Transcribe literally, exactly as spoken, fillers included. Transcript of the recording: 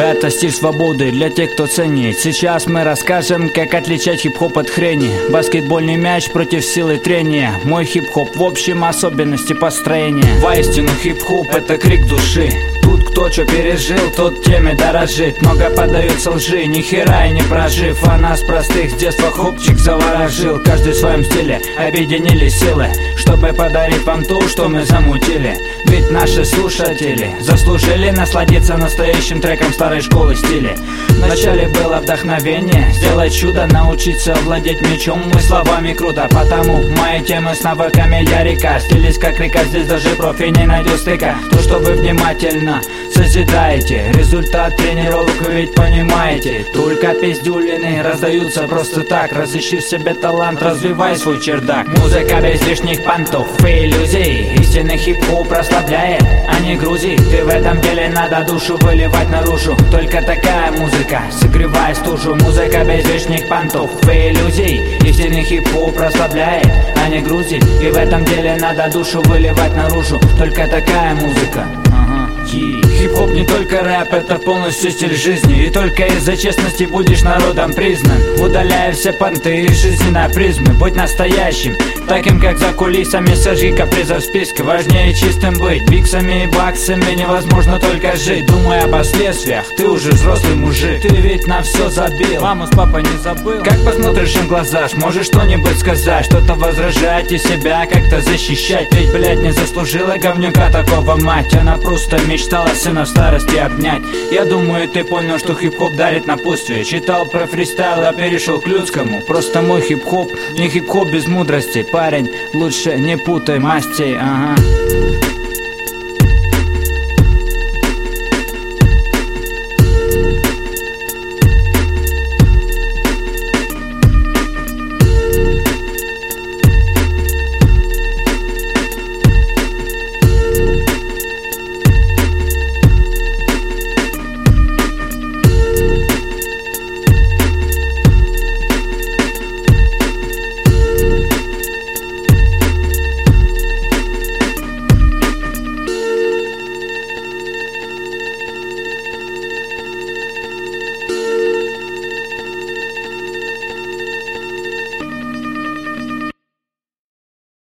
Это стиль свободы для тех, кто ценит. Сейчас мы расскажем, как отличать хип-хоп от хрени. Баскетбольный мяч против силы трения. Мой хип-хоп в общем особенности построения. Воистину хип-хоп это крик души. Тут кто что пережил, тот теме дорожит. Много подаются лжи, ни хера и не прожив. А нас простых с детства хопчик заворожил. Каждый в своем стиле объединили силы, чтобы подарить вам то, что мы замутили. Ведь наши слушатели заслужили насладиться настоящим треком старой школы стиля. Вначале было вдохновение сделать чудо, научиться владеть мечом и словами круто. Потому мои темы с навыками я река. Стились как река, здесь даже профи не найдет стыка. То, что вы внимательно созидаете, результат тренировок вы ведь понимаете. Только пиздюлины раздаются просто так. Разыщи в себе талант, развивай свой чердак. Музыка без лишних понтов и иллюзий. Истинный хип-хоп расслабляет, а не грузит. Ты в этом деле надо душу выливать наружу. Только такая музыка согревает стужу. Музыка без лишних понтов и иллюзий. Истинный хип-хоп расслабляет, а не грузит. И в этом деле надо душу выливать наружу. Только такая музыка. Хип-хоп не только рэп, это полностью стиль жизни. И только из-за честности будешь народом признан. Удаляя все понты из жизненной призмы. Будь настоящим, таким как за кулисами. Сожги каприза в списке, важнее чистым быть. Биксами и баксами невозможно только жить. Думай о последствиях, ты уже взрослый мужик. Ты ведь на все забил, маму с папой не забыл. Как посмотришь им в глаза, можешь что-нибудь сказать. Что-то возражать и себя как-то защищать. Ведь, блядь, не заслужила говнюка такого мать. Она просто мечтала сына в старости обнять. Я думаю, ты понял, что хип-хоп дарит напутствие. Читал про фристайл, а перешел к людскому. Просто мой хип-хоп не хип-хоп без мудрости. Парень, лучше не путай мастей, ага.